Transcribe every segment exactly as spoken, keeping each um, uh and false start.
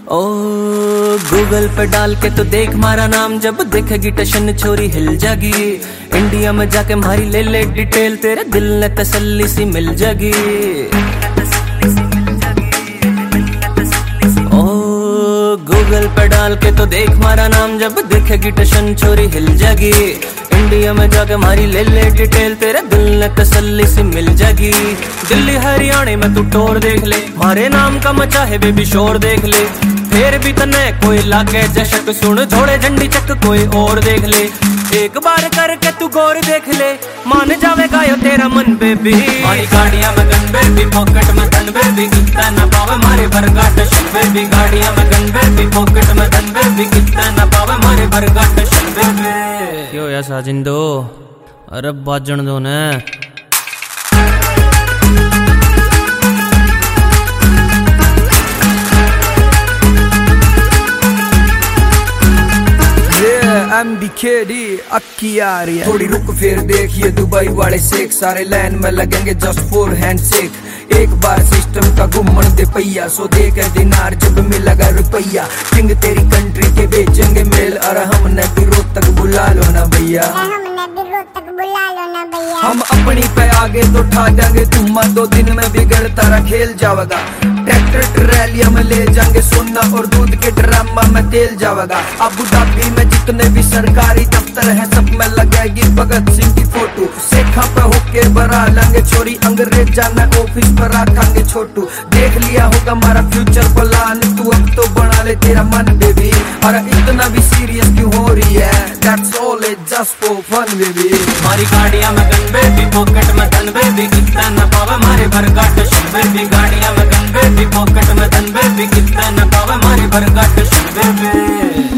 ओ Google पे डाल के तो देख मारा नाम, जब देखेगी टशन छोरी हिल जागी। इंडिया में जाके मारी ले ले डिटेल, तेरे दिल ने तसल्ली सी मिल जागी। ओ गूगल पे डाल के तो देख मारा नाम, जब देखेगी टशन छोरी हिल जागी। इंडिया में जाके मारी ले ले डिटेल, तेरे दिल ने तसल्ली सी मिल जागी। दिल्ली हरियाणा में तू टोर देख ले, मारे नाम का मचा है बेबी शोर देख ले। फिर भी तने कोई लागे जशक, सुन थोड़े झंडी चक कोई और देख ले। एक बार करके तू गौर देख ले, मान जावेगा यो तेरा मन बेबी। मारी गाड़ियां में गन बेबी, पॉकेट में धन बेबी, कितना न पावे मारे बरगाट शन बेबी। गाड़ियां में गन बेबी, पॉकेट में धन बेबी, कितना न पावे मारे बरगाट शन बेबी। क्यों या साजिंदो, अरे बाजन दो ने। एम डी के डी अक्की आ रही है। थोड़ी रुक फिर देखिए दुबई वाले शेख, सारे लाइन में लगेंगे जस्ट फोर हैंड शेक। एक बार सिस्टम का घुमन दे पैया, सो देख दिनार जब मिलेगा रुपया। किंग तेरी कंट्री के बेचेंगे मेल, और हमने भी रोज तक बुला लो ना भैया। हम अपनी पे आगे तो ठा देंगे, तुम दो दिन में बिगड़ तारा खेल जाएगा। ट्रैक्टर ट्रैलिया में ले जाएंगे सोना, और दूध के ड्रामा में तेल जाएगा। अबू धाबी में जितने भी सरकारी दफ्तर है, सब में लगेगी भगत सिंह की फोटो। शेखा पे होके बरा लेंगे चोरी, अंग्रेज जाना ऑफिस पर रखेंगे छोटू। देख लिया होगा हमारा फ्यूचर प्लान, तू अब तो बना ले तेरा मन बेबी। और इतना भी सीरियस क्यों हो रही है, that's all it just for fun baby. मारी गाड़ियां में गन बेबी, पॉकेट में धन बेबी, कितना न पावे मारे बरगाट शन बेबी। गाड़ियां में गन बेबी, पॉकेट में धन बेबी, कितना न पावे मारे बरगाट शन बेबी।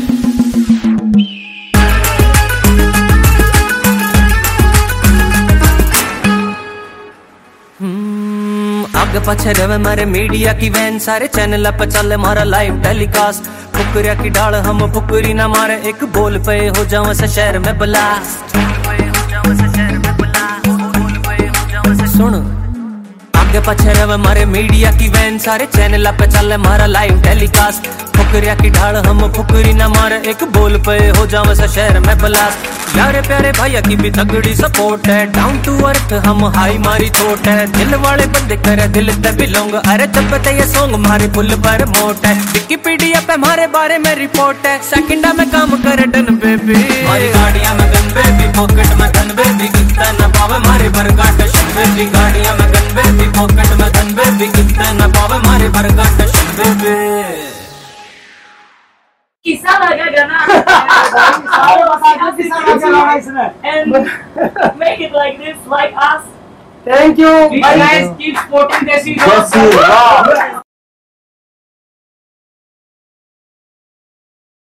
आगे पीछे रहे मारे मीडिया की वैन, सारे चैनल पे चले मारा लाइव टेलीकास्ट। फुकरिया की डाल हम फुकरी ना मारे, एक बोल पे हो जाओ से शहर में ब्लास्ट। सुन आगे पीछे रहे मारे मीडिया की वैन, सारे चैनल पे चले मारा लाइव टेलीकास्ट। फुकरिया की ढाल हम फुकरी ना मारे, एक बोल पे हो जाओ से शहर में ब्लास्ट। यारे प्यारे भैया की भी तगड़ी सपोर्ट है, डाउन टू अर्थ हम हाई मारी थोट है। दिल वाले बंदे करे दिल ते बिलोंग, अरे जब ते ये सॉन्ग मारे फुल पर मोट है। विकिपीडिया पे हमारे बारे में रिपोर्ट है, सेकंडा में काम करे डन बेबी। मारी गाड़ियां में गन बेबी, पॉकेट में धन बेबी, कितना न पावे मारे बरगाट शन बेबी। गाड़ियां में गन बेबी, पॉकेट में धन बेबी, कितना न पावे मारे बरगाट शन बेबी। किस्सा लगेगा ना and make it like this, like us. Thank you. You guys keep supporting Desi.